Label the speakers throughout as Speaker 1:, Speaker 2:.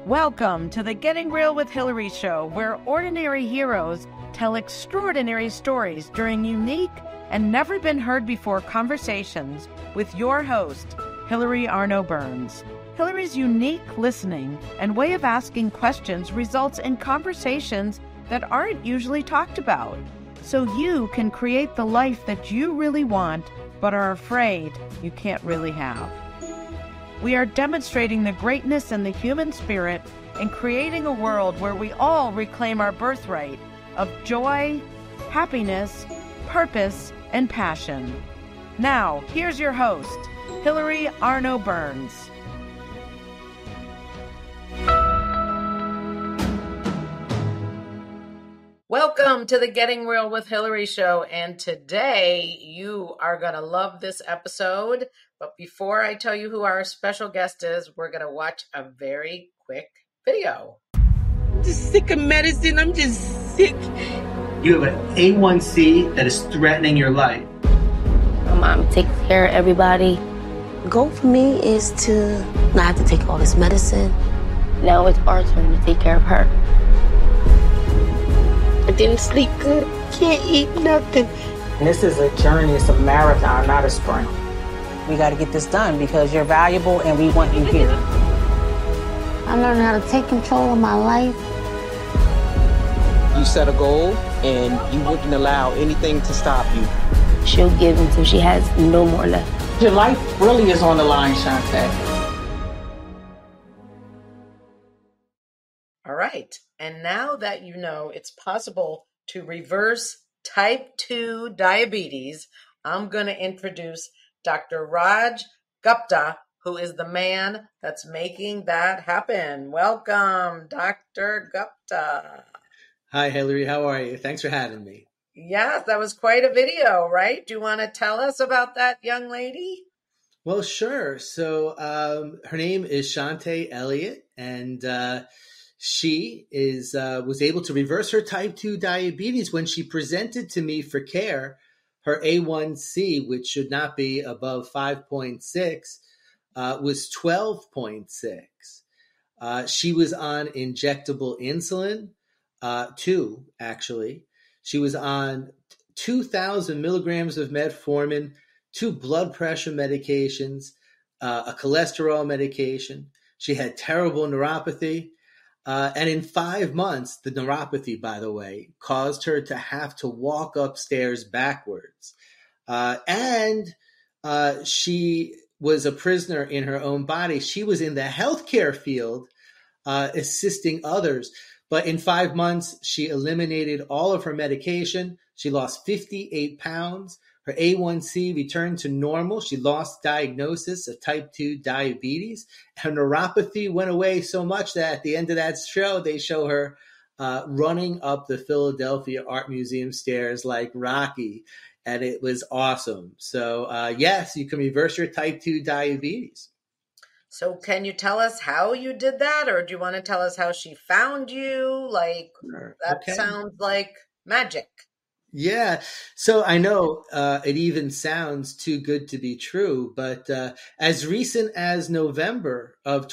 Speaker 1: Welcome to the Getting Real with Hillary show, where ordinary heroes tell extraordinary stories during unique and never been heard before conversations with your host, Hillary Arno Burns. Hillary's unique listening and way of asking questions results in conversations that aren't usually talked about, so you can create the life that you really want but are afraid you can't really have. We are demonstrating the greatness in the human spirit and creating a world where we all reclaim our birthright of joy, happiness, purpose, and passion. Now, here's your host, Hillary Arno Burns. Welcome to the Getting Real with Hillary show, and today you are going to love this episode. But before I tell you who our special guest is, we're going to watch a very quick video.
Speaker 2: I'm just sick of medicine. I'm just sick.
Speaker 3: You have an A1C that is threatening your life.
Speaker 4: My mom takes care of everybody. The goal for me is to not have to take all this medicine. Now it's our turn to take care of her. I didn't sleep good. Can't eat nothing.
Speaker 5: And this is a journey. It's a marathon, not a sprint. We got to get this done because you're valuable and we want you here.
Speaker 4: I learned how to take control of my life.
Speaker 5: You set a goal and you wouldn't allow anything to stop you.
Speaker 4: She'll give until she has no more left.
Speaker 5: Your life really is on the line, Shantae.
Speaker 1: All right. And now that you know it's possible to reverse type 2 diabetes, I'm going to introduce Dr. Raj Gupta, who is the man that's making that happen. Welcome, Dr. Gupta.
Speaker 3: Hi, Hillary. How are you? Thanks for having me.
Speaker 1: Yes, that was quite a video, right? Do you want to tell us about that young lady?
Speaker 3: Well, sure. So her name is Shantae Elliott, and she was able to reverse her type 2 diabetes when she presented to me for care. Her A1C, which should not be above 5.6, was 12.6. She was on injectable insulin, 2 actually. She was on 2,000 milligrams of metformin, 2 blood pressure medications, a cholesterol medication. She had terrible neuropathy. And in 5 months, the neuropathy, by the way, caused her to have to walk upstairs backwards. And she was a prisoner in her own body. She was in the healthcare field, assisting others. But in 5 months, she eliminated all of her medication. She lost 58 pounds. Her A1C returned to normal. She lost diagnosis of type 2 diabetes. Her neuropathy went away so much that at the end of that show, they show her running up the Philadelphia Art Museum stairs like Rocky. And it was awesome. So yes, you can reverse your type 2 diabetes.
Speaker 1: So can you tell us how you did that? Or do you want to tell us how she found you? That sounds like magic.
Speaker 3: Yeah. So I know it even sounds too good to be true, but as recent as November of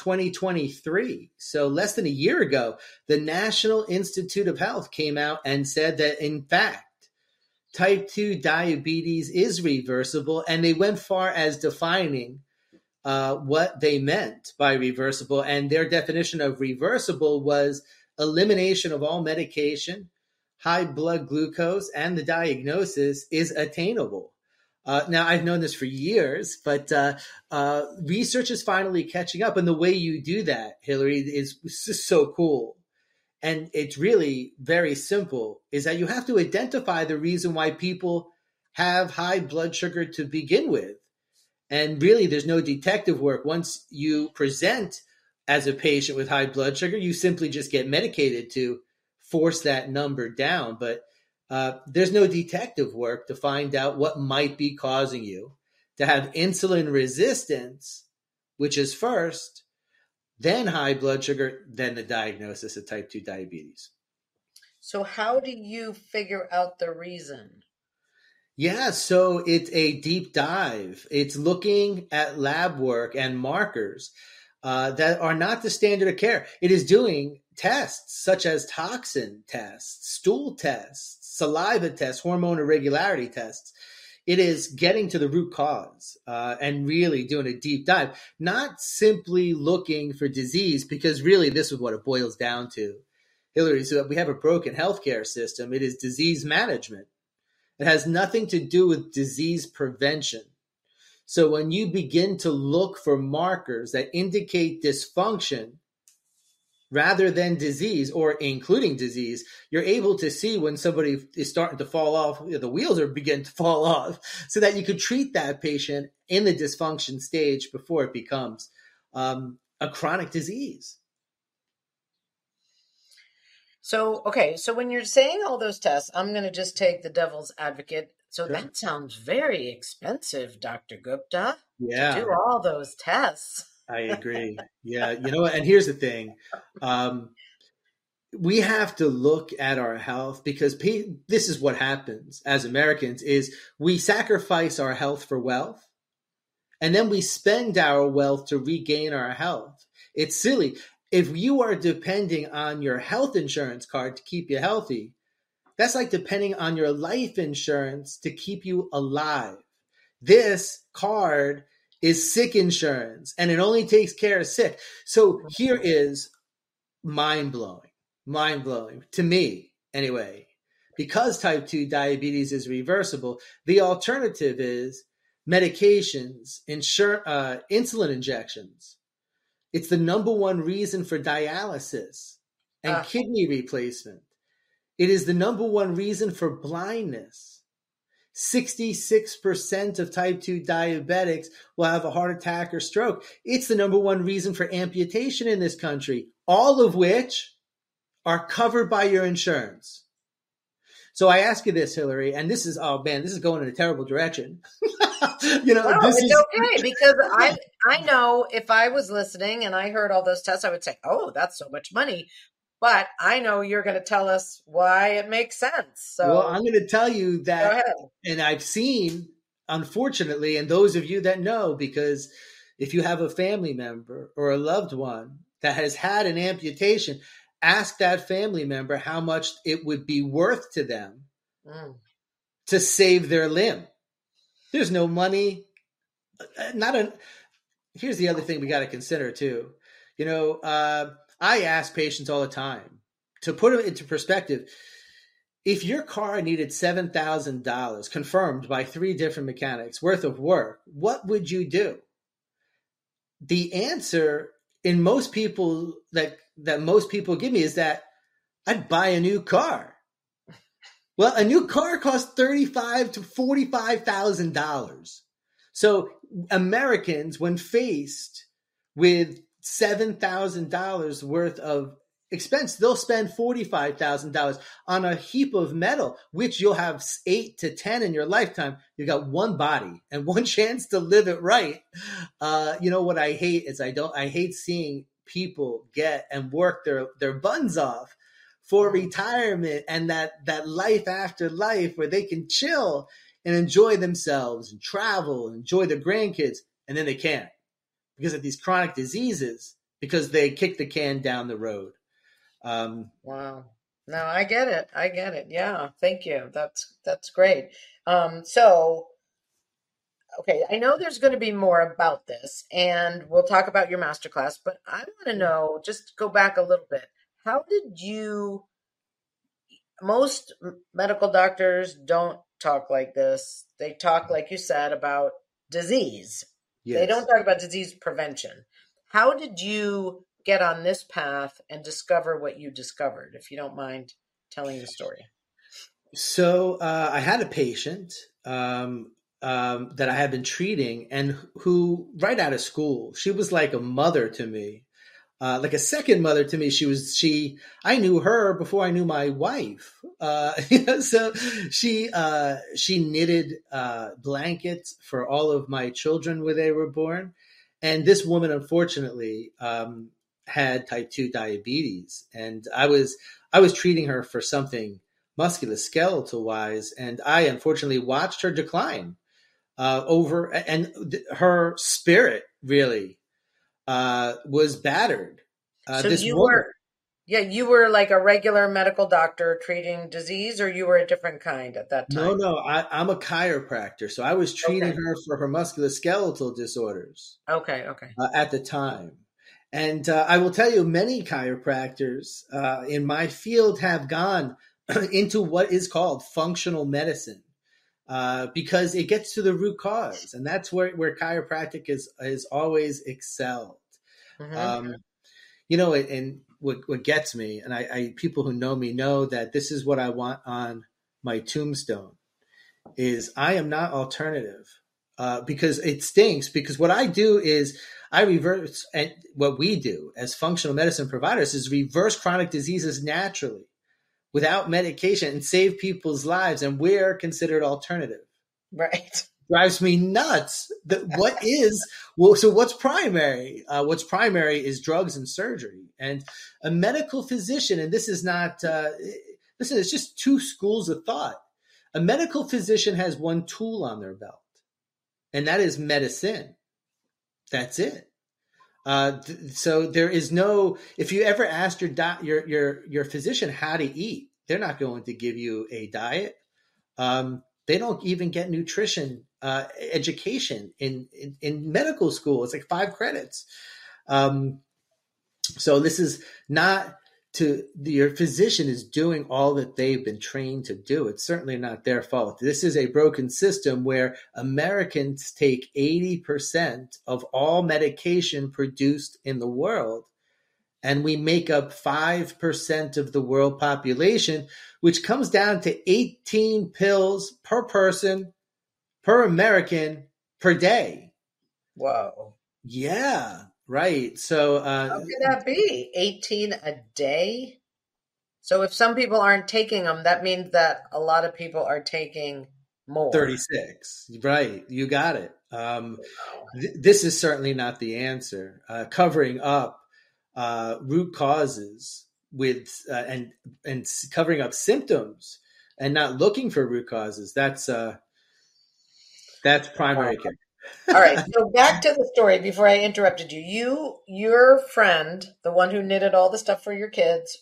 Speaker 3: 2023, so less than a year ago, the National Institute of Health came out and said that, in fact, type 2 diabetes is reversible, and they went far as defining what they meant by reversible. And their definition of reversible was elimination of all medication, high blood glucose, and the diagnosis is attainable. Now, I've known this for years, but research is finally catching up. And the way you do that, Hillary, is just so cool. And it's really very simple, is that you have to identify the reason why people have high blood sugar to begin with. And really, there's no detective work. Once you present as a patient with high blood sugar, you simply just get medicated to force that number down. But there's no detective work to find out what might be causing you to have insulin resistance, which is first, then high blood sugar, then the diagnosis of type 2 diabetes.
Speaker 1: So how do you figure out the reason?
Speaker 3: Yeah, so it's a deep dive. It's looking at lab work and markers. that are not the standard of care. It is doing tests such as toxin tests, stool tests, saliva tests, hormone irregularity tests. It is getting to the root cause and really doing a deep dive, not simply looking for disease, because really this is what it boils down to. Hillary, so we have a broken healthcare system. It is disease management. It has nothing to do with disease prevention. So when you begin to look for markers that indicate dysfunction rather than disease, or including disease, you're able to see when somebody is starting to fall off, the wheels are beginning to fall off, so that you could treat that patient in the dysfunction stage before it becomes a chronic disease.
Speaker 6: So, okay, so when you're saying all those tests, I'm going to just take the devil's advocate. So
Speaker 3: Sure.
Speaker 6: That sounds very expensive, Dr. Gupta,
Speaker 3: Yeah.
Speaker 6: to do all those tests.
Speaker 3: I agree. Yeah. You know what? And here's the thing. We have to look at our health, because this is what happens as Americans is we sacrifice our health for wealth, and then we spend our wealth to regain our health. It's silly. If you are depending on your health insurance card to keep you healthy, that's like depending on your life insurance to keep you alive. This card is sick insurance, and it only takes care of sick. So here is mind-blowing to me anyway. Because type 2 diabetes is reversible, the alternative is medications, insulin injections. It's the number one reason for dialysis and kidney replacement. It is the number one reason for blindness. 66% of type 2 diabetics will have a heart attack or stroke. It's the number one reason for amputation in this country, all of which are covered by your insurance. So I ask you this, Hillary, and this is going in a terrible direction.
Speaker 6: It's okay, because I know if I was listening and I heard all those tests, I would say, oh, that's so much money. But I know you're going to tell us why it makes sense. So,
Speaker 3: well, I'm going to tell you that, and I've seen, unfortunately, and those of you that know, because if you have a family member or a loved one that has had an amputation, ask that family member how much it would be worth to them to save their limb. There's no money. Here's the other thing we got to consider too. I ask patients all the time, to put it into perspective, if your car needed $7,000 confirmed by 3 different mechanics worth of work, what would you do? The answer in most people that most people give me is that I'd buy a new car. Well, a new car costs $35,000 to $45,000. So Americans, when faced with $7,000 worth of expense, they'll spend $45,000 on a heap of metal, which you'll have 8 to 10 in your lifetime. You got one body and one chance to live it right. What I hate is I hate seeing people get and work their buns off for retirement and that life after life where they can chill and enjoy themselves and travel and enjoy their grandkids, and then they can't because of these chronic diseases, because they kick the can down the road.
Speaker 6: Wow. No, I get it. Yeah. Thank you. That's great. Okay. I know there's going to be more about this, and we'll talk about your masterclass, but I want to know, just go back a little bit. How did most medical doctors don't talk like this. They talk, like you said, about disease. Yes. They don't talk about disease prevention. How did you get on this path and discover what you discovered, if you don't mind telling the story?
Speaker 3: So I had a patient that I had been treating, and who right out of school, she was like a mother to me, like a second mother to me. I knew her before I knew my wife. So she knitted blankets for all of my children when they were born. And this woman, unfortunately, had type 2 diabetes, and I was treating her for something musculoskeletal wise, and I unfortunately watched her decline and her spirit really was battered.
Speaker 6: So you were like a regular medical doctor treating disease, or you were a different kind at that time?
Speaker 3: No, I'm a chiropractor. So I was treating her for her musculoskeletal disorders.
Speaker 6: Okay.
Speaker 3: At the time. And I will tell you, many chiropractors in my field have gone into what is called functional medicine because it gets to the root cause. And that's where chiropractic is always excelled. Mm-hmm. And what gets me, and I people who know me know that this is what I want on my tombstone, is I am not alternative because it stinks. Because what I do is I reverse, and what we do as functional medicine providers is reverse chronic diseases naturally without medication and save people's lives. And we're considered alternative.
Speaker 6: Right.
Speaker 3: Drives me nuts. So what's primary? What's primary is drugs and surgery. And a medical physician, and this is not, listen, it's just two schools of thought. A medical physician has one tool on their belt, and that is medicine. That's it. So there is no, if you ever asked your physician how to eat, they're not going to give you a diet. They don't even get nutrition education in medical school. It's like 5 credits. So this is not your physician is doing all that they've been trained to do. It's certainly not their fault. This is a broken system where Americans take 80% of all medication produced in the world, and we make up 5% of the world population, which comes down to 18 pills per person, per American, per day.
Speaker 6: Whoa.
Speaker 3: Yeah. Right. So
Speaker 6: how could that be? 18 a day? So if some people aren't taking them, that means that a lot of people are taking more.
Speaker 3: 36. Right. You got it. This is certainly not the answer. Covering up root causes with and covering up symptoms and not looking for root causes. That's primary care.
Speaker 6: All right. So back to the story before I interrupted you. Your friend, the one who knitted all the stuff for your kids,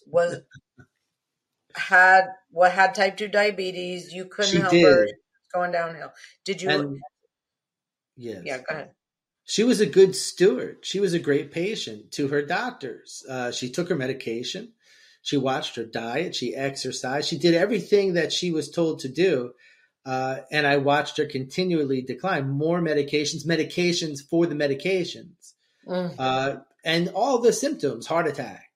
Speaker 6: had type 2 diabetes. You couldn't help her. It's going downhill. Did you?
Speaker 3: Yes.
Speaker 6: Yeah, go ahead.
Speaker 3: She was a good steward. She was a great patient to her doctors. She took her medication. She watched her diet. She exercised. She did everything that she was told to do. And I watched her continually decline. More medications for the medications, and all the symptoms: heart attack,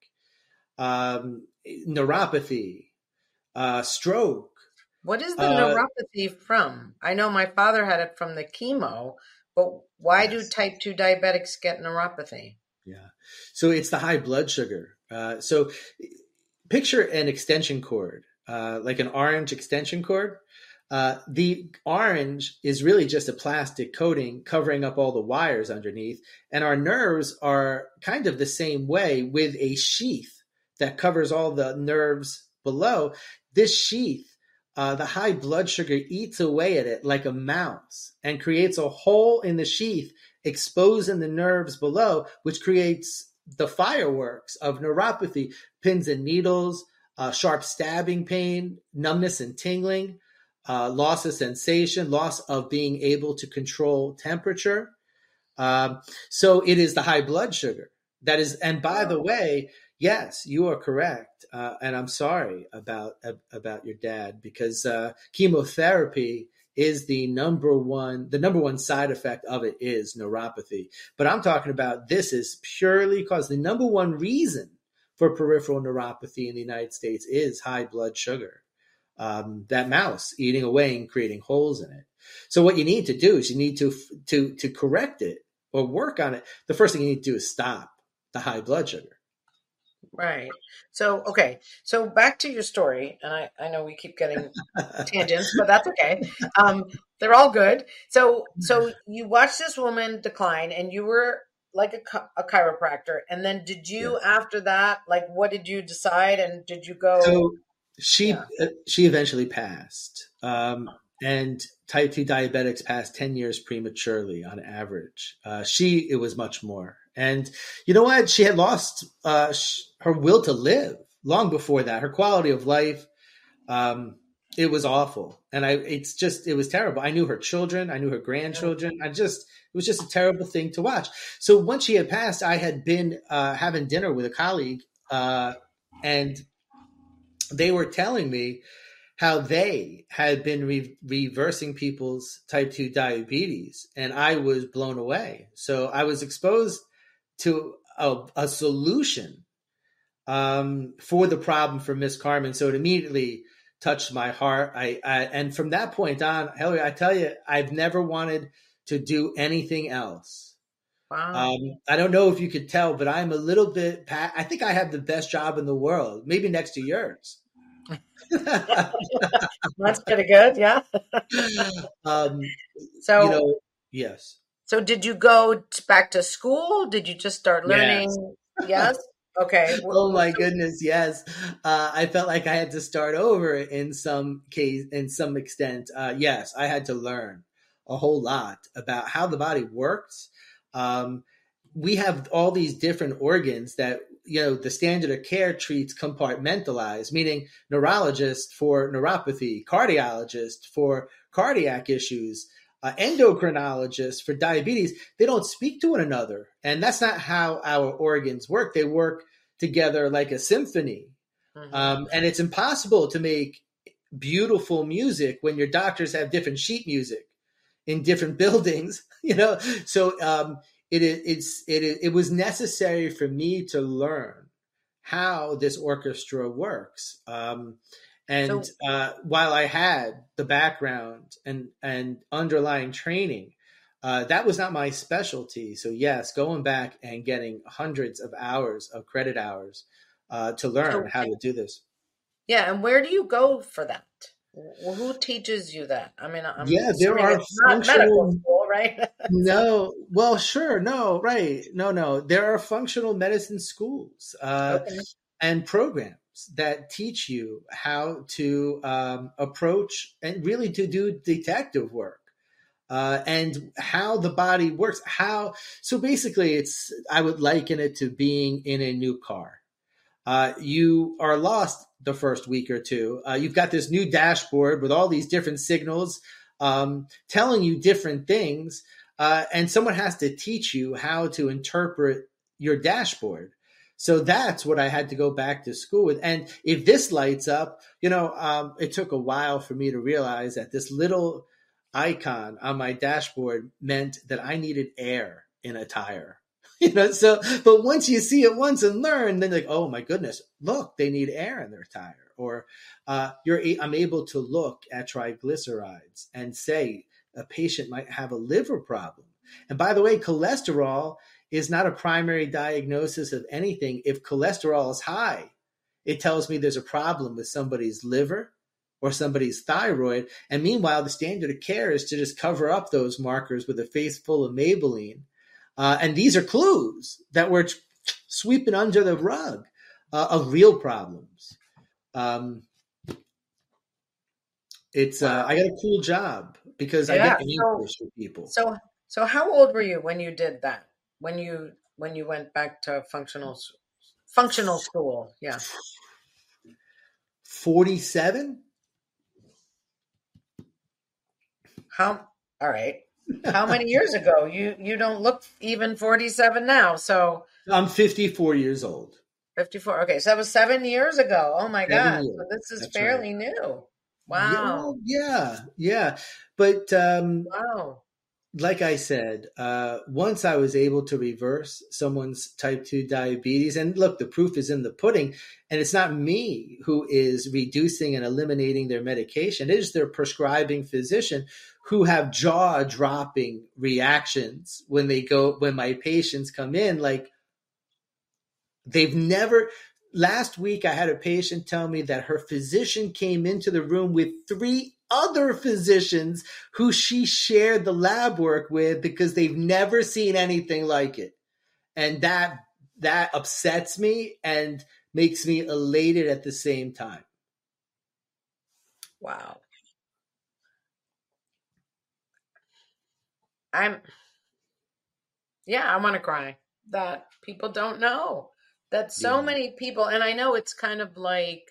Speaker 3: neuropathy, stroke.
Speaker 6: What is the neuropathy from? I know my father had it from the chemo, but why do type 2 diabetics get neuropathy?
Speaker 3: Yeah, so it's the high blood sugar. So picture an extension cord, like an orange extension cord. The orange is really just a plastic coating covering up all the wires underneath. And our nerves are kind of the same way, with a sheath that covers all the nerves below. This sheath, the high blood sugar eats away at it like a mouse and creates a hole in the sheath, exposing the nerves below, which creates the fireworks of neuropathy, pins and needles, sharp stabbing pain, numbness and tingling. Loss of sensation, loss of being able to control temperature. So it is the high blood sugar that is. And by the way, yes, you are correct. And I'm sorry about your dad, because chemotherapy is the number one side effect of it is neuropathy. But I'm talking about this is purely because the number one reason for peripheral neuropathy in the United States is high blood sugar. That mouse eating away and creating holes in it. So what you need to do is you need to correct it or work on it. The first thing you need to do is stop the high blood sugar.
Speaker 6: Right. So, okay. So back to your story. And I know we keep getting tangents, but that's okay. They're all good. So you watched this woman decline, and you were like a chiropractor. And then did you, after that, like, what did you decide? And did you go...
Speaker 3: So, she eventually passed, and type 2 diabetics pass 10 years prematurely on average. It was much more. And you know what? She had lost her will to live long before that. Her quality of life, it was awful. And it was terrible. I knew her children. I knew her grandchildren. It was just a terrible thing to watch. So once she had passed, I had been having dinner with a colleague, and they were telling me how they had been reversing people's type 2 diabetes. And I was blown away. So I was exposed to a solution for the problem for Miss Carmen. So it immediately touched my heart. And from that point on, Hillary, I tell you, I've never wanted to do anything else.
Speaker 6: Wow.
Speaker 3: I don't know if you could tell, but I'm a little bit, I think I have the best job in the world, maybe next to yours.
Speaker 6: That's pretty good. Yeah.
Speaker 3: Yes.
Speaker 6: So did you go back to school? Did you just start learning? Yes. Okay.
Speaker 3: Oh my goodness. Yes. I felt like I had to start over in some extent. Yes, I had to learn a whole lot about how the body works. We have all these different organs that, the standard of care treats compartmentalized, meaning neurologist for neuropathy, cardiologist for cardiac issues, endocrinologist for diabetes. They don't speak to one another. And that's not how our organs work. They work together like a symphony. Mm-hmm. And it's impossible to make beautiful music when your doctors have different sheet music in different buildings, So it was necessary for me to learn how this orchestra works. While I had the background and underlying training, that was not my specialty. So yes, going back and getting hundreds of hours of credit hours to learn how to do this.
Speaker 6: Yeah, and where do you go for that? Well, who teaches you that? I mean,
Speaker 3: there are
Speaker 6: not medical school, right?
Speaker 3: No, well, sure, no, right, no. There are functional medicine schools and programs that teach you how to approach and really to do detective work and how the body works. So basically, I would liken it to being in a new car. You are lost the first week or two. You've got this new dashboard with all these different signals telling you different things, and someone has to teach you how to interpret your dashboard. So that's what I had to go back to school with. And if this lights up, it took a while for me to realize that this little icon on my dashboard meant that I needed air in a tire. But once you see it once and learn, then like, oh my goodness, look, they need air in their tire. Or I'm able to look at triglycerides and say a patient might have a liver problem. And by the way, cholesterol is not a primary diagnosis of anything. If cholesterol is high, it tells me there's a problem with somebody's liver or somebody's thyroid. And meanwhile, the standard of care is to just cover up those markers with a face full of Maybelline. And these are clues that we're sweeping under the rug of real problems. I got a cool job because I get answers for people.
Speaker 6: So how old were you when you did that? When you went back to functional school? Yeah.
Speaker 3: 47.
Speaker 6: All right. How many years ago? You don't look even 47 now. So
Speaker 3: I'm 54 years old.
Speaker 6: 54. Okay, so that was 7 years ago. Oh my God! So this is fairly new. Wow.
Speaker 3: Yeah. But
Speaker 6: wow.
Speaker 3: Like I said, once I was able to reverse someone's type 2 diabetes, and look, the proof is in the pudding, and it's not me who is reducing and eliminating their medication. It is their prescribing physician who have jaw-dropping reactions when my patients come in. Like, last week I had a patient tell me that her physician came into the room with 3 other physicians who she shared the lab work with because they've never seen anything like it. And that upsets me and makes me elated at the same time.
Speaker 6: Wow. I want to cry. that people don't know, that so many people, and I know it's kind of like,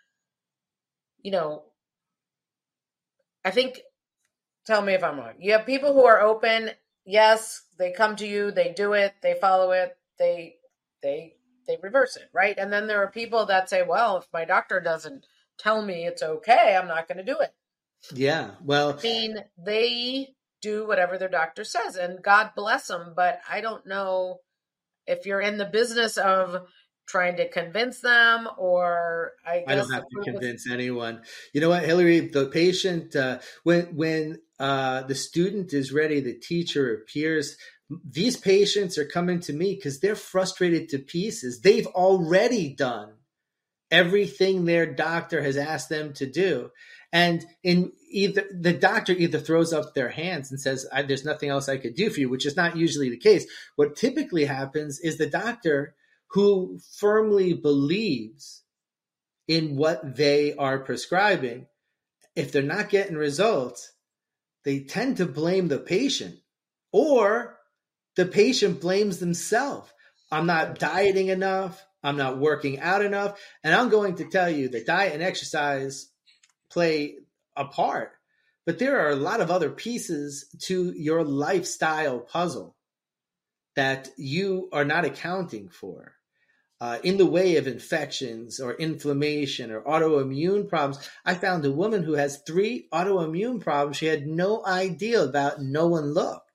Speaker 6: I think, tell me if I'm wrong. You have people who are open. Yes, they come to you, they do it, they follow it, they reverse it, right? And then there are people that say, well, if my doctor doesn't tell me it's okay, I'm not going to do it.
Speaker 3: Yeah, well,
Speaker 6: I mean, they do whatever their doctor says, and God bless them. But I don't know if you're in the business of trying to convince them, or I
Speaker 3: don't have to convince anyone. You know what, Hillary, the patient, when the student is ready, the teacher appears. These patients are coming to me because they're frustrated to pieces. They've already done everything their doctor has asked them to do. And the doctor either throws up their hands and says, there's nothing else I could do for you, which is not usually the case. What typically happens is the doctor, who firmly believes in what they are prescribing, if they're not getting results, they tend to blame the patient, or the patient blames themselves. I'm not dieting enough. I'm not working out enough. And I'm going to tell you that diet and exercise play a part, but there are a lot of other pieces to your lifestyle puzzle that you are not accounting for. In the way of infections or inflammation or autoimmune problems. I found a woman who has 3 autoimmune problems she had no idea about. No one looked.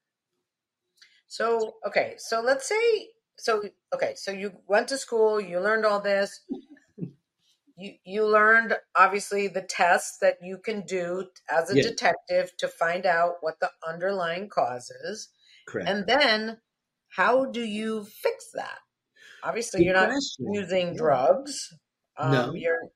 Speaker 6: So let's say, so you went to school, you learned all this. You learned, obviously, the tests that you can do as a detective to find out what the underlying cause is.
Speaker 3: Correct.
Speaker 6: And then how do you fix that? Obviously, you're not using drugs.
Speaker 3: No.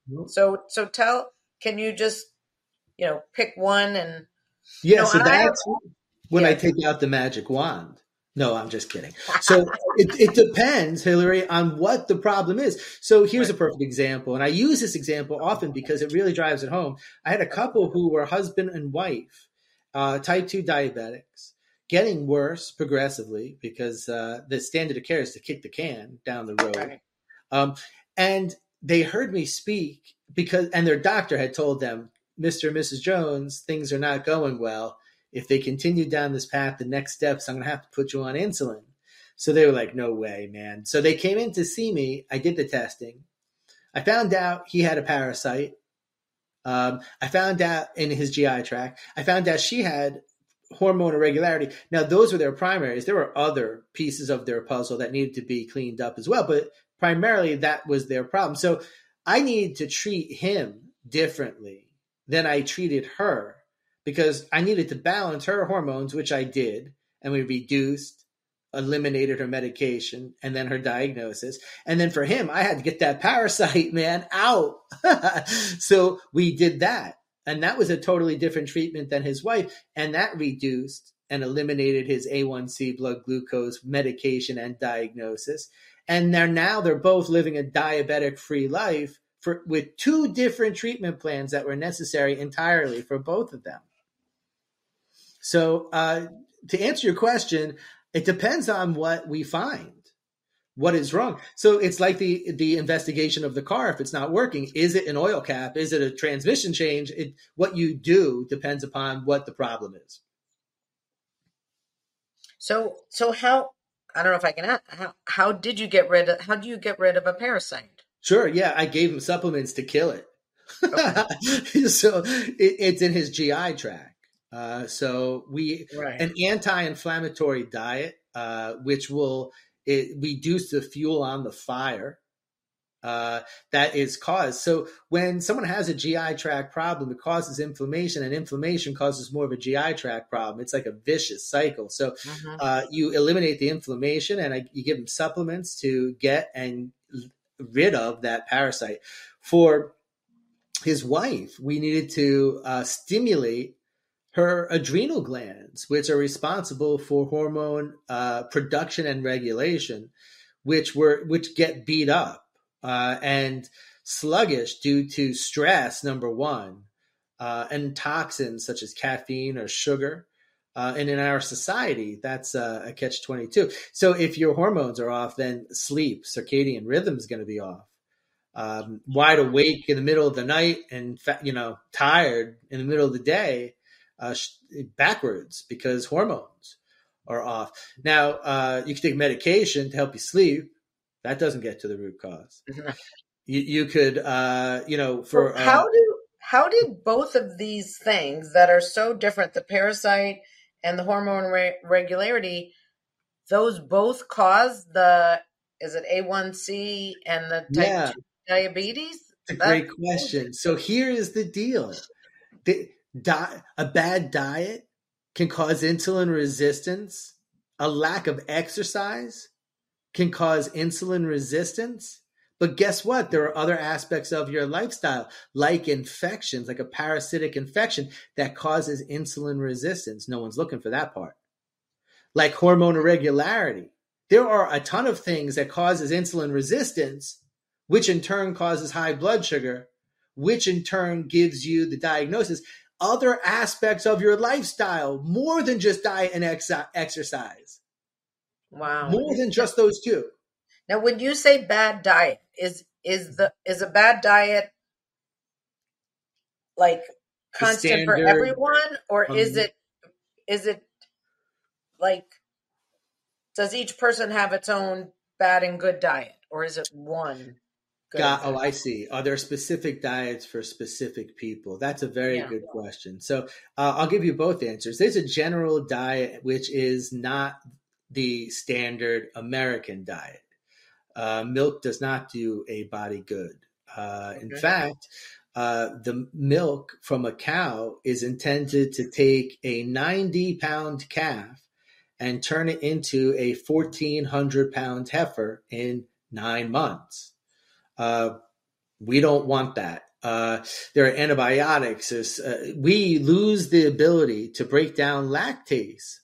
Speaker 6: Can you just, pick one and...
Speaker 3: so that's when I take out the magic wand. No, I'm just kidding. So it depends, Hillary, on what the problem is. So here's a perfect example. And I use this example often because it really drives it home. I had a couple who were husband and wife, type 2 diabetics, getting worse progressively because the standard of care is to kick the can down the road. Right. And they heard me speak and their doctor had told them, Mr. and Mrs. Jones, things are not going well. If they continue down this path, the next steps, I'm going to have to put you on insulin. So they were like, no way, man. So they came in to see me. I did the testing. I found out he had a parasite. I found out in his GI tract. I found out she had hormone irregularity. Now, those were their primaries. There were other pieces of their puzzle that needed to be cleaned up as well, but primarily that was their problem. So I needed to treat him differently than I treated her because I needed to balance her hormones, which I did, and we eliminated her medication, and then her diagnosis. And then for him, I had to get that parasite, man, out. So we did that. And that was a totally different treatment than his wife. And that reduced and eliminated his A1C blood glucose medication and diagnosis. And now they're both living a diabetic-free life with 2 different treatment plans that were necessary entirely for both of them. So to answer your question, it depends on what we find, what is wrong. So it's like the investigation of the car. If it's not working, is it an oil cap? Is it a transmission change? What you do depends upon what the problem is.
Speaker 6: So how, I don't know if I can ask, how do you get rid of a parasite?
Speaker 3: Sure. Yeah. I gave him supplements to kill it. Okay. So it's in his GI tract. So an anti-inflammatory diet, which will reduce the fuel on the fire that is caused. So when someone has a GI tract problem, it causes inflammation, and inflammation causes more of a GI tract problem. It's like a vicious cycle. So you eliminate the inflammation, and you give them supplements to get rid of that parasite. For his wife, we needed to stimulate her adrenal glands, which are responsible for hormone production and regulation, which get beat up and sluggish due to stress, number one, and toxins such as caffeine or sugar. And in our society, that's a catch-22. So if your hormones are off, then sleep, circadian rhythm is going to be off. Wide awake in the middle of the night and, tired in the middle of the day, backwards because hormones are off. Now, you can take medication to help you sleep. That doesn't get to the root cause. You could,
Speaker 6: how did both of these things that are so different, the parasite and the hormone regularity, those both cause is it A1C and the type 2 diabetes?
Speaker 3: That's a great question. So here is the deal. A bad diet can cause insulin resistance. A lack of exercise can cause insulin resistance. But guess what? There are other aspects of your lifestyle, like infections, like a parasitic infection that causes insulin resistance. No one's looking for that part. Like hormone irregularity. There are a ton of things that causes insulin resistance, which in turn causes high blood sugar, which in turn gives you the diagnosis. Other aspects of your lifestyle, more than just diet and exercise.
Speaker 6: Wow.
Speaker 3: More than just those two.
Speaker 6: Now, when you say bad diet, is a bad diet like constant for everyone, or is it like, does each person have its own bad and good diet, or is it one?
Speaker 3: I see. Are there specific diets for specific people? That's a very good question. So I'll give you both answers. There's a general diet, which is not the standard American diet. Milk does not do a body good. In fact, the milk from a cow is intended to take a 90-pound calf and turn it into a 1,400-pound heifer in 9 months. We don't want that. There are antibiotics. We lose the ability to break down lactose,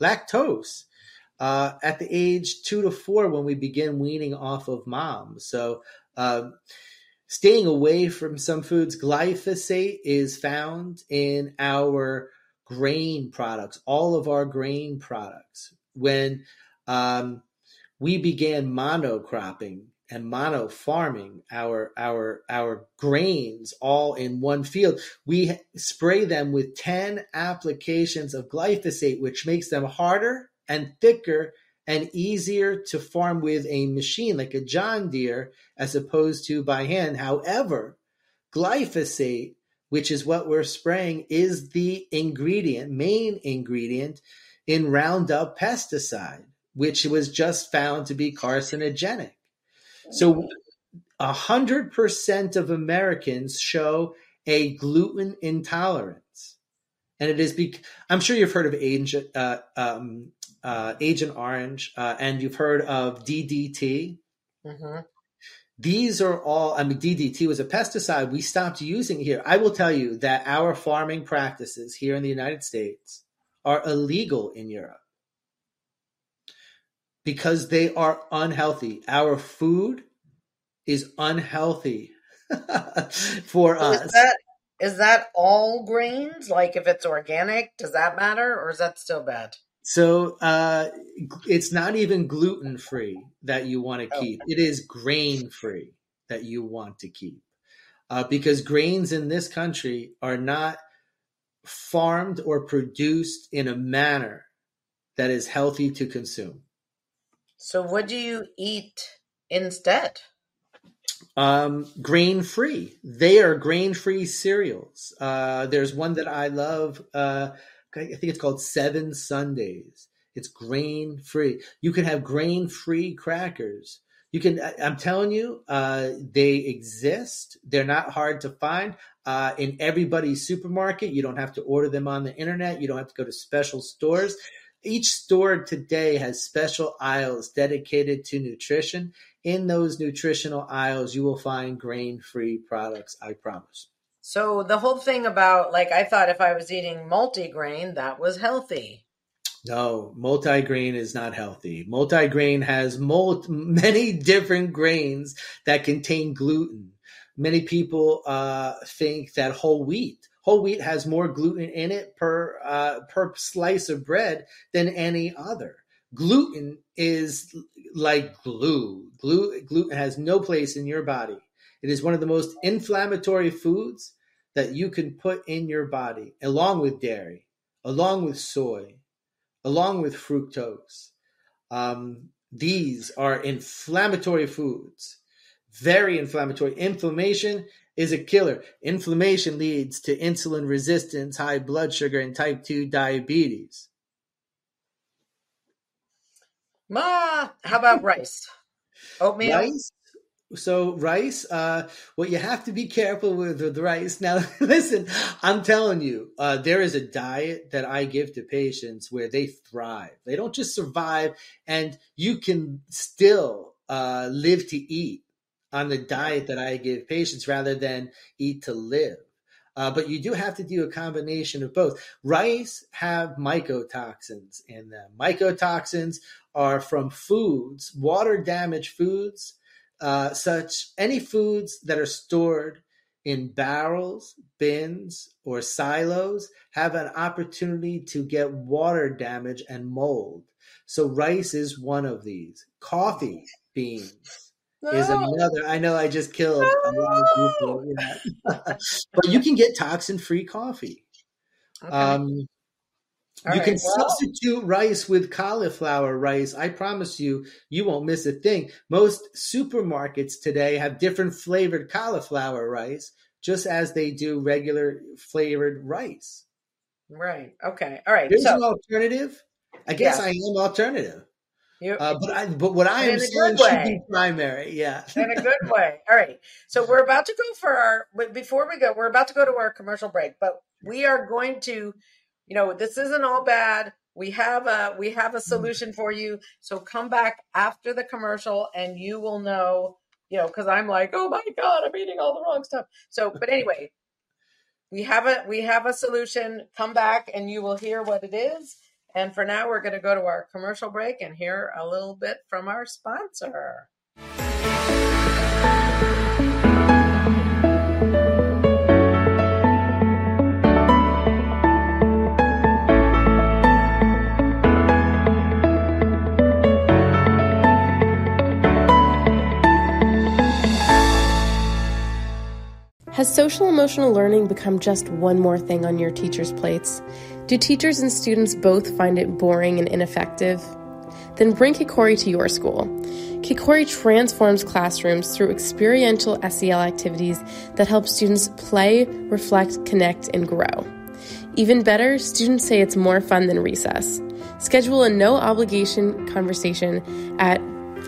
Speaker 3: at the age 2 to 4 when we begin weaning off of mom. So staying away from some foods. Glyphosate is found in our grain products, all of our grain products. When we began monocropping and mono farming our grains all in one field, we spray them with 10 applications of glyphosate, which makes them harder and thicker and easier to farm with a machine like a John Deere as opposed to by hand. However, glyphosate, which is what we're spraying, is the main ingredient in Roundup pesticide, which was just found to be carcinogenic. So 100% of Americans show a gluten intolerance. And it is I'm sure you've heard of Agent Orange, and you've heard of DDT. Mm-hmm. These are all, DDT was a pesticide we stopped using here. I will tell you that our farming practices here in the United States are illegal in Europe because they are unhealthy. Our food is unhealthy for us.
Speaker 6: Is that all grains? Like if it's organic, does that matter, or is that still bad?
Speaker 3: So it's not even gluten-free that you want to keep. It is grain-free that you want to keep. Because grains in this country are not farmed or produced in a manner that is healthy to consume.
Speaker 6: So what do you eat instead?
Speaker 3: Grain-free. They are grain-free cereals. There's one that I love. I think it's called 7 Sundays. It's grain-free. You can have grain-free crackers. I'm telling you, they exist. They're not hard to find. In everybody's supermarket, you don't have to order them on the internet. You don't have to go to special stores. Each store today has special aisles dedicated to nutrition. In those nutritional aisles, you will find grain-free products, I promise.
Speaker 6: So the whole thing about, I thought if I was eating multigrain, that was healthy.
Speaker 3: No, multigrain is not healthy. Multigrain has many different grains that contain gluten. Many people think that whole wheat Whole wheat has more gluten in it per slice of bread than any other. Gluten is like glue. Gluten has no place in your body. It is one of the most inflammatory foods that you can put in your body, along with dairy, along with soy, along with fructose. These are inflammatory foods, very inflammatory. Inflammation is a killer. Inflammation leads to insulin resistance, high blood sugar, and type 2 diabetes.
Speaker 6: How about rice? Oatmeal?
Speaker 3: Rice? So rice, what you have to be careful with rice. Now, listen, I'm telling you, there is a diet that I give to patients where they thrive. They don't just survive, and you can still live to eat on the diet that I give patients rather than eat to live. But you do have to do a combination of both. Rice have mycotoxins in them. Mycotoxins are from foods, water-damaged foods, any foods that are stored in barrels, bins, or silos have an opportunity to get water damage and mold. So rice is one of these. Coffee beans is another. I know I just killed a lot of people. Yeah. But you can get toxin-free coffee. Okay. You can substitute rice with cauliflower rice. I promise you, you won't miss a thing. Most supermarkets today have different flavored cauliflower rice, just as they do regular flavored rice.
Speaker 6: Right. Okay. All right.
Speaker 3: There's an alternative. I guess I am alternative. But what I am saying should be primary. Yeah.
Speaker 6: In a good way. All right. So we're about to go before we go, we're about to go to our commercial break, but we are going to, this isn't all bad. We have a solution for you. So come back after the commercial and you will know, because I'm like, oh my God, I'm eating all the wrong stuff. So, but anyway, we have a solution. Come back and you will hear what it is. And for now, we're going to go to our commercial break and hear a little bit from our sponsor.
Speaker 7: Has social emotional learning become just one more thing on your teachers' plates? Do teachers and students both find it boring and ineffective? Then bring Kikori to your school. Kikori transforms classrooms through experiential SEL activities that help students play, reflect, connect, and grow. Even better, students say it's more fun than recess. Schedule a no-obligation conversation at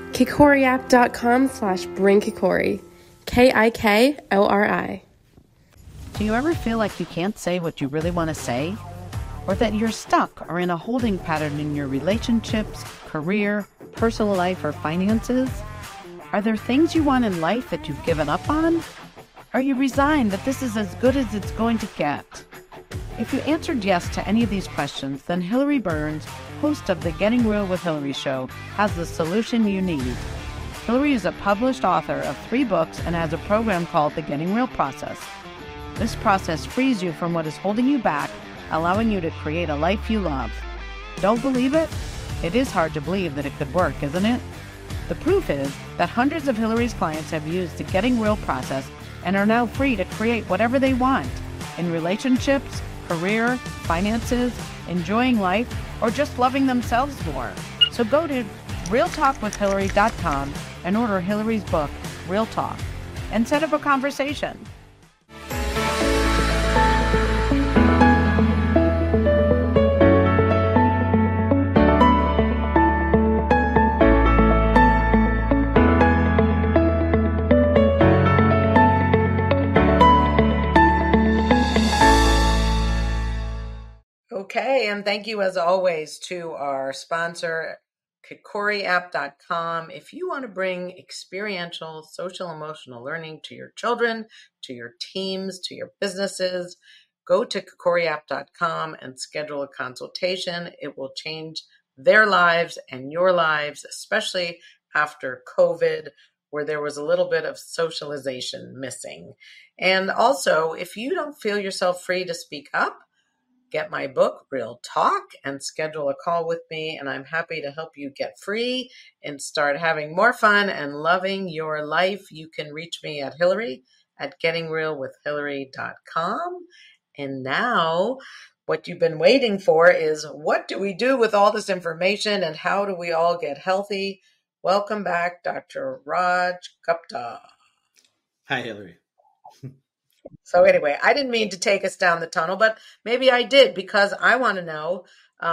Speaker 7: kikoriapp.com/bringkikori. KIKORI.
Speaker 1: Do you ever feel like you can't say what you really want to say? Or that you're stuck or in a holding pattern in your relationships, career, personal life, or finances? Are there things you want in life that you've given up on? Are you resigned that this is as good as it's going to get? If you answered yes to any of these questions, then Hillary Burns, host of the Getting Real with Hillary show, has the solution you need. Hillary is a published author of 3 books and has a program called the Getting Real Process. This process frees you from what is holding you back, allowing you to create a life you love. Don't believe it? It is hard to believe that it could work, isn't it? The proof is that hundreds of Hillary's clients have used the Getting Real process and are now free to create whatever they want in relationships, career, finances, enjoying life, or just loving themselves more. So go to realtalkwithhillary.com and order Hillary's book, Real Talk, and set up a conversation.
Speaker 6: Okay, and thank you as always to our sponsor, KikoriApp.com. If you want to bring experiential social emotional learning to your children, to your teams, to your businesses, go to KikoriApp.com and schedule a consultation. It will change their lives and your lives, especially after COVID. where there was a little bit of socialization missing. And also, if you don't feel yourself free to speak up, get my book, Real Talk, and schedule a call with me, and I'm happy to help you get free and start having more fun and loving your life. You can reach me at Hillary at gettingrealwithhillary.com. And now, what you've been waiting for is, what do we do with all this information and how do we all get healthy? Welcome back, Dr. Raj Gupta.
Speaker 3: Hi, Hillary.
Speaker 6: So anyway, I didn't mean to take us down the tunnel, but maybe I did, because I want to know,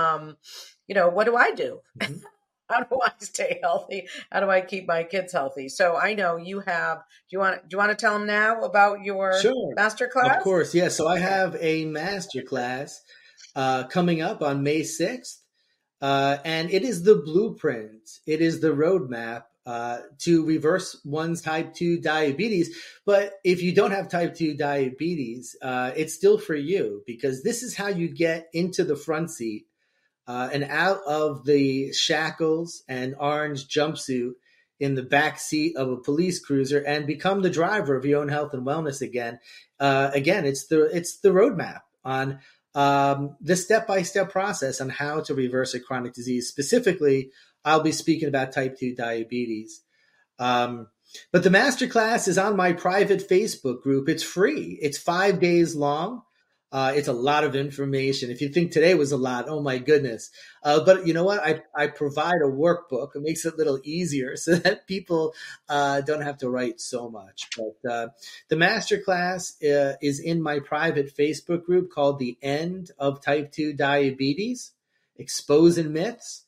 Speaker 6: what do I do? Mm-hmm. How do I stay healthy? How do I keep my kids healthy? So I know you have, do you want to tell them now about your masterclass?
Speaker 3: Of course. Yeah. So I have a masterclass coming up on May 6th. And it is the blueprint. It is the roadmap to reverse one's type 2 diabetes. But if you don't have type 2 diabetes, it's still for you, because this is how you get into the front seat and out of the shackles and orange jumpsuit in the back seat of a police cruiser and become the driver of your own health and wellness again. It's the roadmap on the step-by-step process on how to reverse a chronic disease. Specifically, I'll be speaking about type 2 diabetes. But the masterclass is on my private Facebook group. It's free. It's 5 days long. It's a lot of information. If you think today was a lot, oh my goodness. But you know what? I provide a workbook. It makes it a little easier so that people don't have to write so much. But the masterclass is in my private Facebook group called The End of Type 2 Diabetes, Exposing Myths,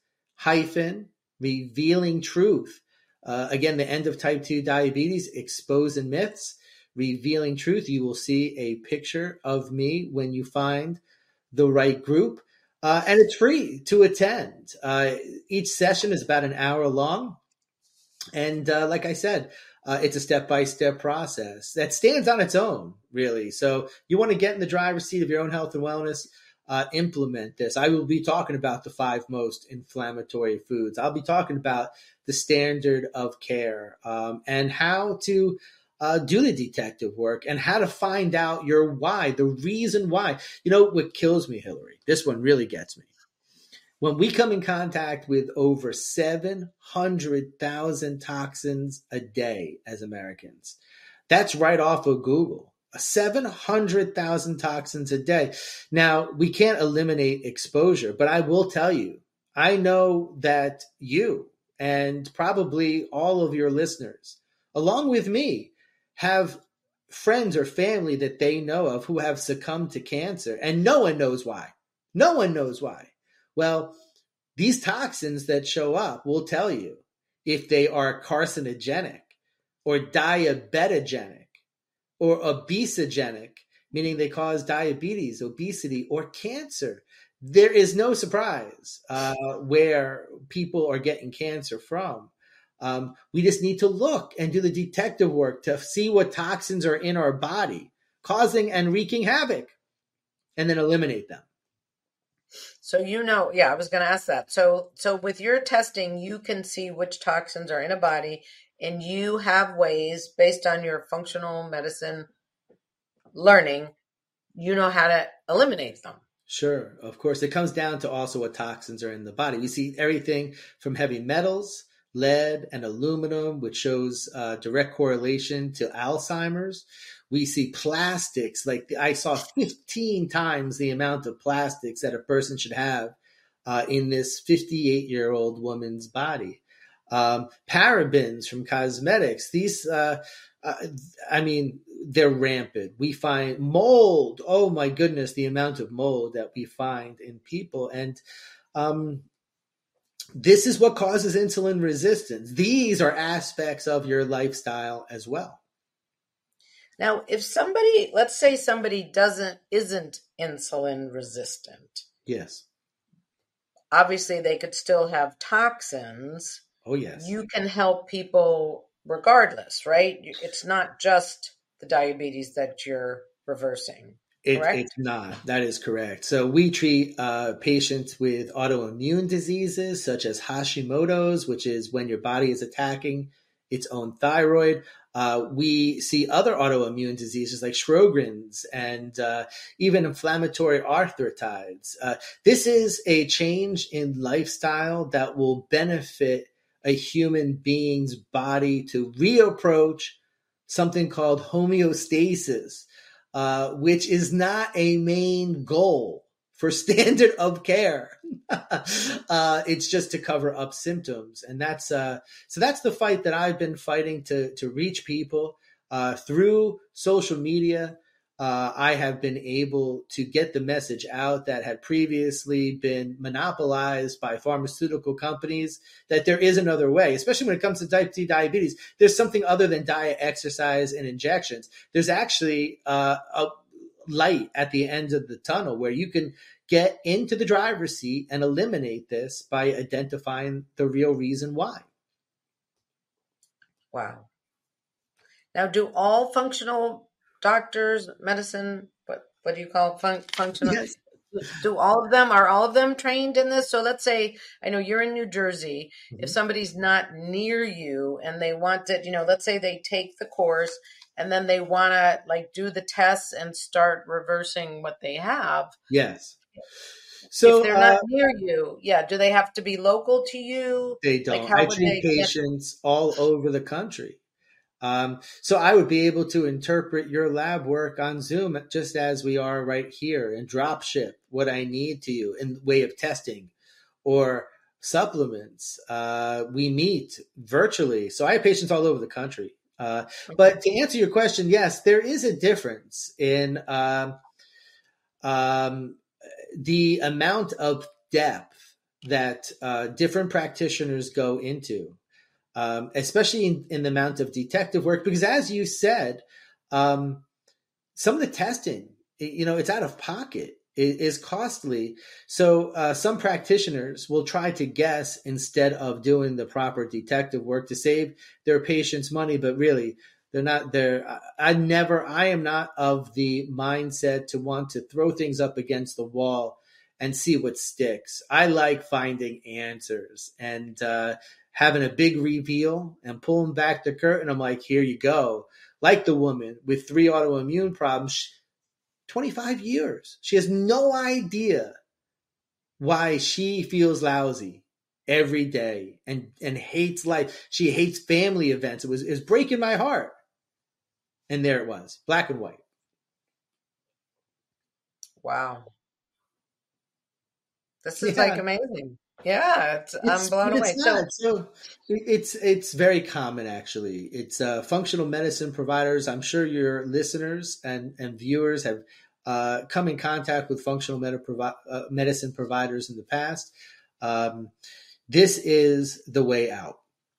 Speaker 3: Revealing Truth. Again, The End of Type 2 Diabetes, Exposing Myths, Revealing Truth. You will see a picture of me when you find the right group. And it's free to attend. Each session is about an hour long. And like I said, it's a step-by-step process that stands on its own, really. So you want to get in the driver's seat of your own health and wellness, implement this. I will be talking about the 5 most inflammatory foods. I'll be talking about the standard of care and how to do the detective work and how to find out your why, the reason why. You know what kills me, Hillary? This one really gets me. When we come in contact with over 700,000 toxins a day as Americans, that's right off of Google. 700,000 toxins a day. Now, we can't eliminate exposure, but I will tell you, I know that you and probably all of your listeners, along with me, have friends or family that they know of who have succumbed to cancer, and no one knows why. No one knows why. Well, these toxins that show up will tell you if they are carcinogenic or diabetogenic or obesogenic, meaning they cause diabetes, obesity, or cancer. There is no surprise where people are getting cancer from. We just need to look and do the detective work to see what toxins are in our body, causing and wreaking havoc, and then eliminate them.
Speaker 6: So, I was going to ask that. So with your testing, you can see which toxins are in a body, and you have ways based on your functional medicine learning, you know how to eliminate them.
Speaker 3: Sure. Of course, it comes down to also what toxins are in the body. We see everything from heavy metals, lead and aluminum, which shows direct correlation to Alzheimer's. We see plastics, like I saw 15 times the amount of plastics that a person should have in this 58-year-old woman's body. Parabens from cosmetics, these, they're rampant. We find mold. Oh my goodness, the amount of mold that we find in people. And this is what causes insulin resistance. These are aspects of your lifestyle as well.
Speaker 6: Now, if somebody, let's say somebody isn't insulin resistant.
Speaker 3: Yes.
Speaker 6: Obviously, they could still have toxins.
Speaker 3: Oh, yes.
Speaker 6: You can help people regardless, right? It's not just the diabetes that you're reversing.
Speaker 3: It's not. That is correct. So we treat patients with autoimmune diseases such as Hashimoto's, which is when your body is attacking its own thyroid. We see other autoimmune diseases like Sjogren's and even inflammatory arthritides. This is a change in lifestyle that will benefit a human being's body to reapproach something called homeostasis, which is not a main goal for standard of care. It's just to cover up symptoms. And that's the fight that I've been fighting to reach people through social media. I have been able to get the message out that had previously been monopolized by pharmaceutical companies, that there is another way, especially when it comes to type 2 diabetes. There's something other than diet, exercise, and injections. There's actually a light at the end of the tunnel where you can get into the driver's seat and eliminate this by identifying the real reason why.
Speaker 6: Wow. Now, do all functional doctors, medicine, what do you call it? Functional? Yes. Are all of them trained in this? So let's say, I know you're in New Jersey. Mm-hmm. If somebody's not near you and they want to, let's say they take the course and then they want to do the tests and start reversing what they have.
Speaker 3: Yes. So
Speaker 6: if they're not near you, do they have to be local to you?
Speaker 3: They don't. I treat patients all over the country. So I would be able to interpret your lab work on Zoom just as we are right here and drop ship what I need to you in way of testing or supplements. We meet virtually. So I have patients all over the country. But to answer your question, yes, there is a difference in the amount of depth that different practitioners go into, especially in the amount of detective work, because as you said, some of the testing, it's out of pocket. It is costly. So some practitioners will try to guess instead of doing the proper detective work to save their patients money, but really they're not there. I am not of the mindset to want to throw things up against the wall and see what sticks. I like finding answers and having a big reveal and pulling back the curtain. I'm like, here you go. Like the woman with 3 autoimmune problems, 25 years. She has no idea why she feels lousy every day and hates life. She hates family events. It was breaking my heart. And there it was, black and white.
Speaker 6: Wow. This is amazing. Yeah, I'm blown away.
Speaker 3: So it's very common, actually. It's functional medicine providers. I'm sure your listeners and viewers have come in contact with functional medicine providers in the past. This is the way out.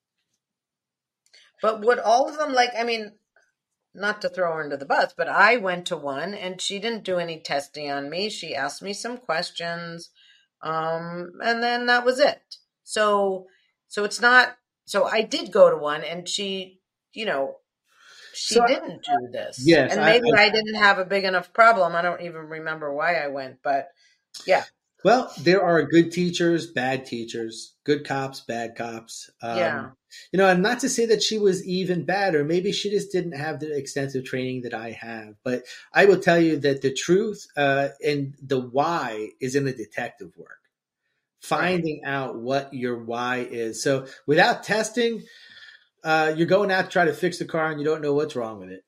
Speaker 6: But would all of them not to throw her under the bus, but I went to one and she didn't do any testing on me. She asked me some questions. And then that was it. So it's not, so I did go to one and she didn't do this.
Speaker 3: Yes.
Speaker 6: And maybe I didn't have a big enough problem. I don't even remember why I went, but yeah.
Speaker 3: Well, there are good teachers, bad teachers, good cops, bad cops. And not to say that she was even bad, or maybe she just didn't have the extensive training that I have. But I will tell you that the truth and the why is in the detective work, finding out what your why is. So without testing, you're going out to try to fix the car and you don't know what's wrong with it.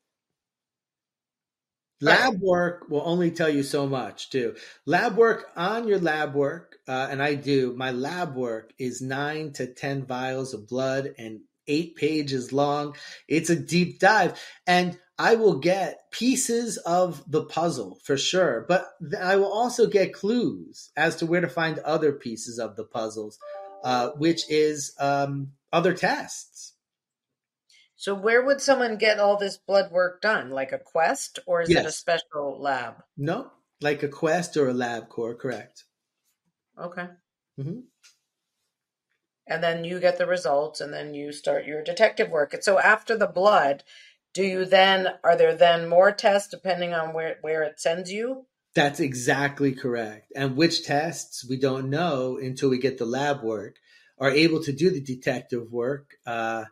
Speaker 3: Lab work will only tell you so much, too. Lab work on your lab work, and I do, my lab work is 9 to 10 vials of blood and 8 pages long. It's a deep dive, and I will get pieces of the puzzle for sure, but I will also get clues as to where to find other pieces of the puzzles, which is other tests.
Speaker 6: So where would someone get all this blood work done? Like a Quest, or is it a special lab?
Speaker 3: No, like a Quest or a LabCorp, correct.
Speaker 6: Okay.
Speaker 3: Mm-hmm.
Speaker 6: And then you get the results and then you start your detective work. And so after the blood, are there then more tests depending on where it sends you?
Speaker 3: That's exactly correct. And which tests, we don't know until we get the lab work, are able to do the detective work.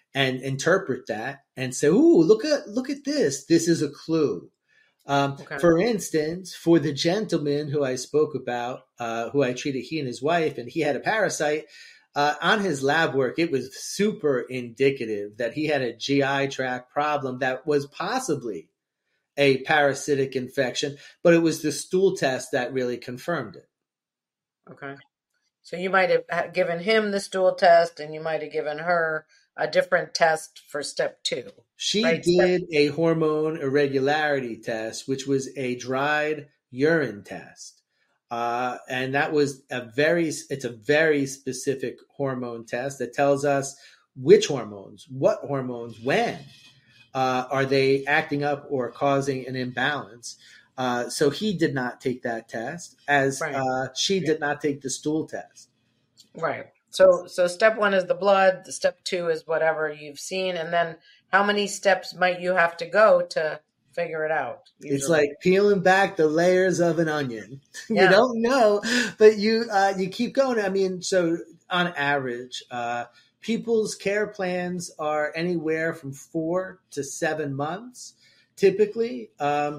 Speaker 3: and interpret that and say, "Ooh, look at this. This is a clue." For instance, for the gentleman who I spoke about, who I treated, he and his wife, and he had a parasite, on his lab work, it was super indicative that he had a GI tract problem that was possibly a parasitic infection, but it was the stool test that really confirmed it.
Speaker 6: Okay. So you might have given him the stool test and you might have given her a different test for step 2.
Speaker 3: She did a hormone irregularity test, which was a dried urine test. And that was it's a very specific hormone test that tells us which hormones, what hormones, when are they acting up or causing an imbalance. So he did not take that test, as she did not take the stool test.
Speaker 6: Right. So step 1 is the blood. The step 2 is whatever you've seen. And then how many steps might you have to go to figure it out? Usually?
Speaker 3: It's like peeling back the layers of an onion. Yeah. You don't know, but you keep going. I mean, so on average, people's care plans are anywhere from 4 to 7 months, typically.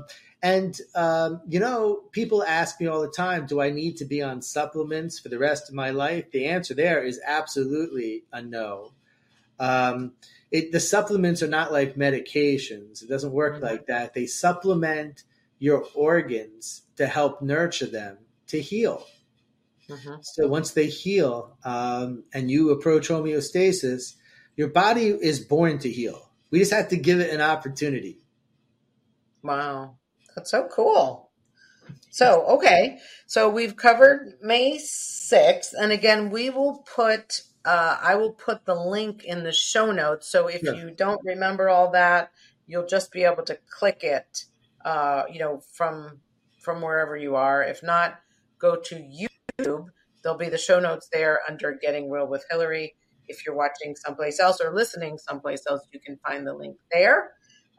Speaker 3: People ask me all the time, do I need to be on supplements for the rest of my life? The answer there is absolutely a no. The supplements are not like medications. It doesn't work like that. They supplement your organs to help nurture them to heal. Mm-hmm. So once they heal and you approach homeostasis, your body is born to heal. We just have to give it an opportunity.
Speaker 6: Wow. That's so cool. So, okay. So we've covered May 6th. And again, we will put, I will put the link in the show notes. So if you don't remember all that, you'll just be able to click it, from wherever you are. If not, go to YouTube. There'll be the show notes there under Getting Real with Hillary. If you're watching someplace else or listening someplace else, you can find the link there.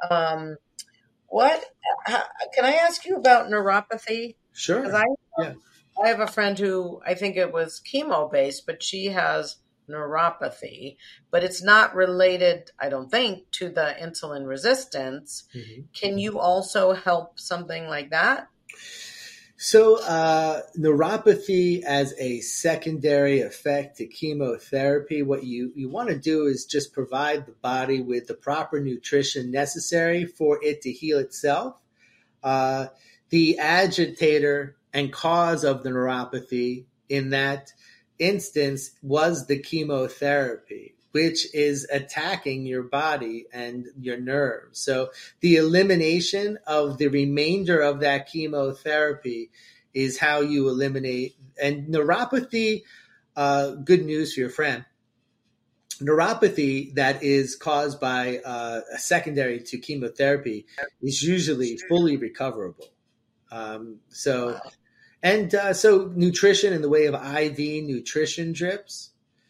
Speaker 6: Can I ask you about neuropathy?
Speaker 3: Sure.
Speaker 6: I have a friend who, I think it was chemo-based, but she has neuropathy, but it's not related, I don't think, to the insulin resistance. Mm-hmm. Can you also help something like that?
Speaker 3: So neuropathy as a secondary effect to chemotherapy, what you want to do is just provide the body with the proper nutrition necessary for it to heal itself. The agitator and cause of the neuropathy in that instance was the chemotherapy, which is attacking your body and your nerves. So the elimination of the remainder of that chemotherapy is how you eliminate. And neuropathy, good news for your friend, neuropathy that is caused by a secondary to chemotherapy is usually fully recoverable. So nutrition in the way of IV nutrition drips,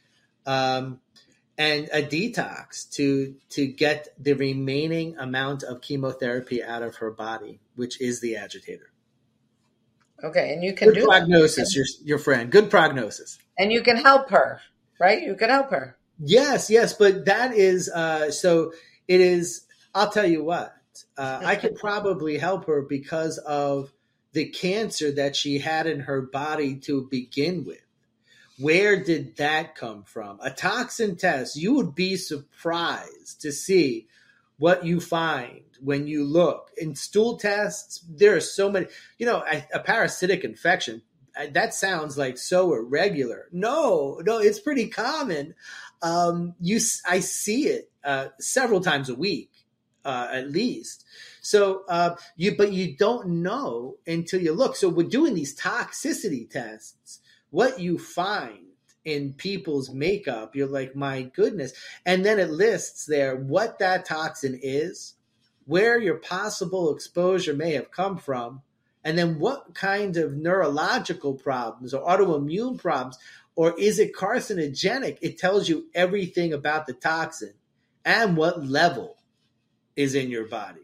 Speaker 3: and a detox to get the remaining amount of chemotherapy out of her body, which is the agitator.
Speaker 6: Okay, and you can
Speaker 3: do prognosis, your friend. Good prognosis.
Speaker 6: And you can help her, right? You can help her.
Speaker 3: Yes, but that is so it is. I'll tell you what, I could probably help her because of the cancer that she had in her body to begin with. Where did that come from? A toxin test, you would be surprised to see what you find when you look. In stool tests, there are so many, a parasitic infection, that sounds like so irregular. No, it's pretty common. I see it several times a week, at least. So, but you don't know until you look. So we're doing these toxicity tests. What you find in people's makeup, you're like, my goodness. And then it lists there what that toxin is, where your possible exposure may have come from, and then what kind of neurological problems or autoimmune problems, or is it carcinogenic? It tells you everything about the toxin and what level is in your body.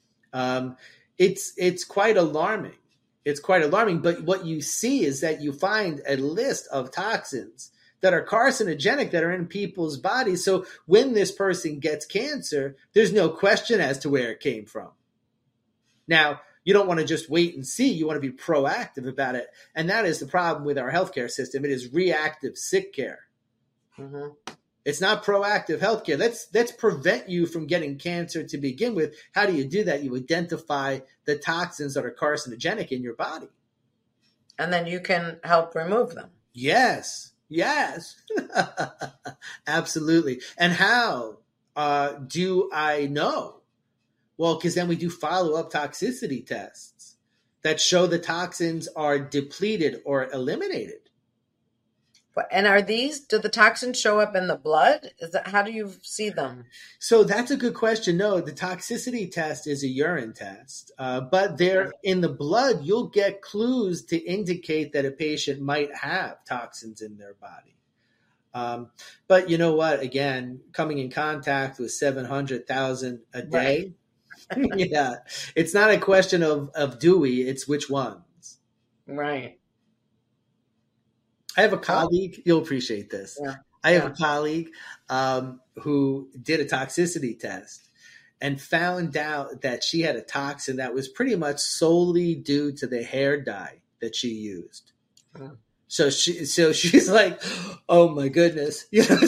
Speaker 3: It's quite alarming. It's quite alarming, but what you see is that you find a list of toxins that are carcinogenic that are in people's bodies. So when this person gets cancer, there's no question as to where it came from. Now, you don't want to just wait and see. You want to be proactive about it. And that is the problem with our healthcare system. It is reactive sick care. Mm-hmm. It's not proactive healthcare. Let's prevent you from getting cancer to begin with. How do you do that? You identify the toxins that are carcinogenic in your body.
Speaker 6: And then you can help remove them.
Speaker 3: Yes. Absolutely. And how do I know? Well, because then we do follow-up toxicity tests that show the toxins are depleted or eliminated.
Speaker 6: And do the toxins show up in the blood? How do you see them?
Speaker 3: So that's a good question. No, the toxicity test is a urine test, but they're in the blood. You'll get clues to indicate that a patient might have toxins in their body. But you know what? Again, coming in contact with 700,000 a day. Right. Yeah, it's not a question of do we, it's which ones.
Speaker 6: Right.
Speaker 3: I have a colleague, you'll appreciate this. Yeah. I have a colleague who did a toxicity test and found out that she had a toxin that was pretty much solely due to the hair dye that she used. Oh. So she's like, oh my goodness.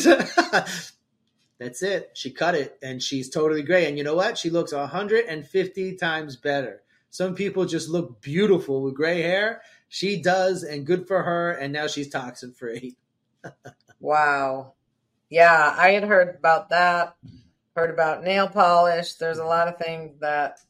Speaker 3: That's it. She cut it and she's totally gray. And you know what? She looks 150 times better. Some people just look beautiful with gray hair. She does, and good for her. And now she's toxin free.
Speaker 6: Wow. Yeah, I had heard about that. Heard about nail polish. There's a lot of things that,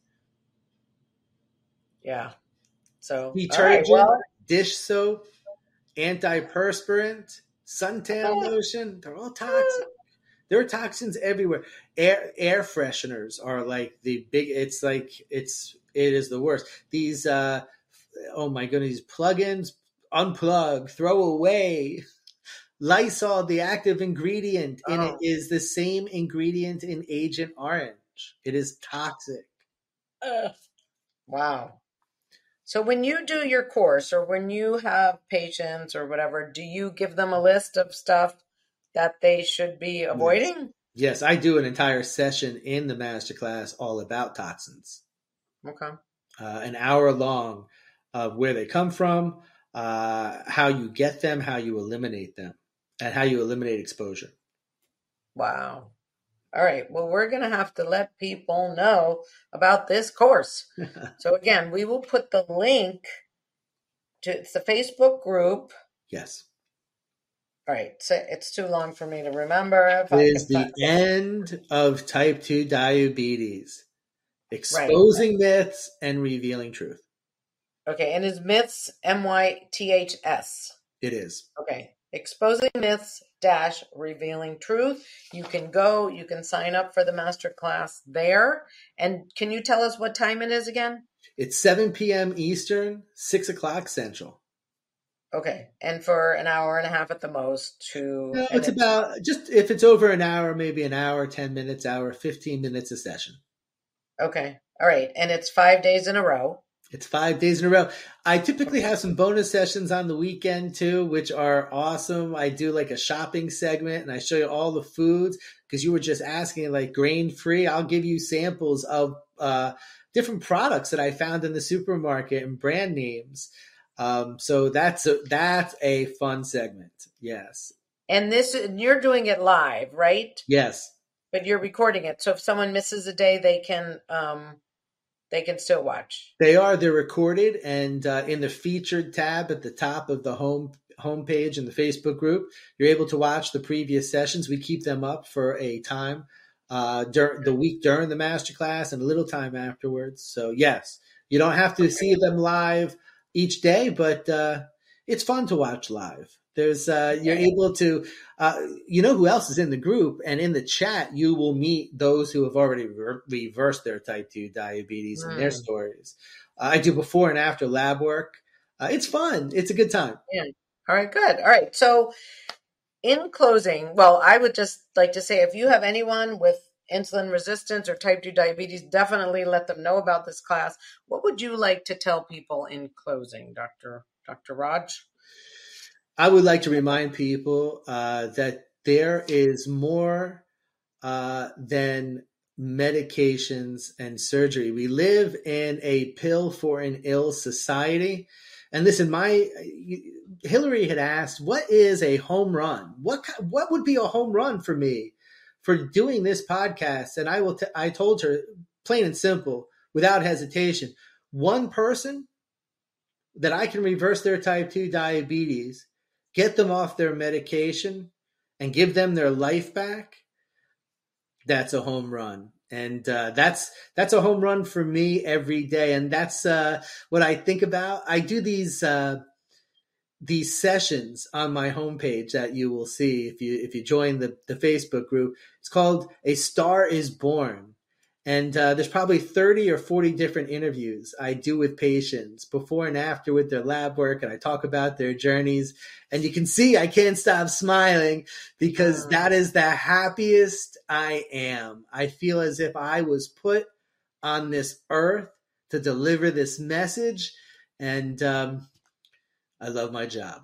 Speaker 6: yeah. So
Speaker 3: detergent, dish soap, antiperspirant, suntan lotion. They're all toxic. There are toxins everywhere. Air fresheners are like the big. It is the worst. These oh my goodness, these plugins, unplug, throw away. Lysol, the active ingredient in it is the same ingredient in Agent Orange. It is toxic.
Speaker 6: Wow. So when you do your course or when you have patients or whatever, do you give them a list of stuff that they should be avoiding?
Speaker 3: Yes, I do an entire session in the masterclass all about toxins.
Speaker 6: Okay.
Speaker 3: An hour long of where they come from, how you get them, how you eliminate them, and how you eliminate exposure.
Speaker 6: Wow. All right. Well, we're going to have to let people know about this course. So again, we will put the link to it's the Facebook group.
Speaker 3: Yes.
Speaker 6: All right. So it's too long for me to remember.
Speaker 3: It is the end of type 2 diabetes. Exposing myths and revealing truth.
Speaker 6: Okay. And is myths MYTHS?
Speaker 3: It is.
Speaker 6: Okay. Exposing myths - revealing truth. You can sign up for the masterclass there. And can you tell us what time it is again?
Speaker 3: It's 7 p.m. Eastern, 6 o'clock Central.
Speaker 6: Okay. And for an hour and a half at the most
Speaker 3: it's about, just if it's over an hour, maybe an hour, 10 minutes, 15 minutes a session.
Speaker 6: Okay. All right. And it's 5 days in a row.
Speaker 3: It's 5 days in a row. I typically have some bonus sessions on the weekend too, which are awesome. I do like a shopping segment and I show you all the foods because you were just asking like grain free. I'll give you samples of different products that I found in the supermarket and brand names. So that's a fun segment. Yes.
Speaker 6: And you're doing it live, right?
Speaker 3: Yes.
Speaker 6: But you're recording it. So if someone misses a day, they can still watch.
Speaker 3: They're recorded and in the featured tab at the top of the homepage in the Facebook group, you're able to watch the previous sessions. We keep them up for a time during the week during the masterclass and a little time afterwards. So yes, you don't have to see them live each day, but it's fun to watch live. There's you're able to, you know who else is in the group, and in the chat you will meet those who have already reversed their type 2 diabetes and their stories. I do before and after lab work. It's fun. It's a good time.
Speaker 6: Yeah. All right, good. All right. So in closing, well, I would just like to say if you have anyone with insulin resistance or type 2 diabetes, definitely let them know about this class. What would you like to tell people in closing, Dr. Raj?
Speaker 3: I would like to remind people that there is more than medications and surgery. We live in a pill for an ill society. And listen, Hillary had asked, what is a home run? What would be a home run for me for doing this podcast? And I told her, plain and simple, without hesitation, one person that I can reverse their type 2 diabetes, get them off their medication, and give them their life back, that's a home run. And that's a home run for me every day. And that's what I think about. I do these sessions on my homepage that you will see if you join the Facebook group. It's called A Star is Born. And there's probably 30 or 40 different interviews I do with patients before and after with their lab work. And I talk about their journeys. And you can see I can't stop smiling because that is the happiest I am. I feel as if I was put on this earth to deliver this message. And I love my job.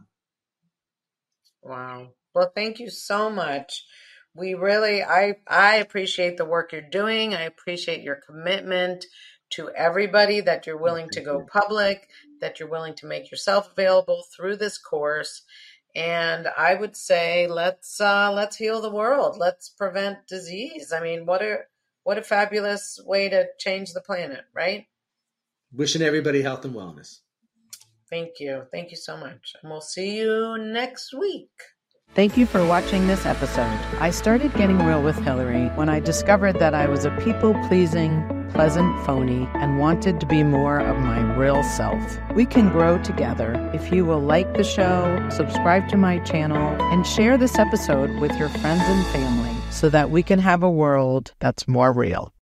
Speaker 6: Wow. Well, thank you so much. We really, I appreciate the work you're doing. I appreciate your commitment to everybody, that you're willing to go public, that you're willing to make yourself available through this course. And I would say, let's heal the world. Let's prevent disease. I mean, what a fabulous way to change the planet, right?
Speaker 3: Wishing everybody health and wellness.
Speaker 6: Thank you. Thank you so much. And we'll see you next week.
Speaker 1: Thank you for watching this episode. I started getting real with Hillary when I discovered that I was a people-pleasing, pleasant phony and wanted to be more of my real self. We can grow together if you will like the show, subscribe to my channel, and share this episode with your friends and family so that we can have a world that's more real.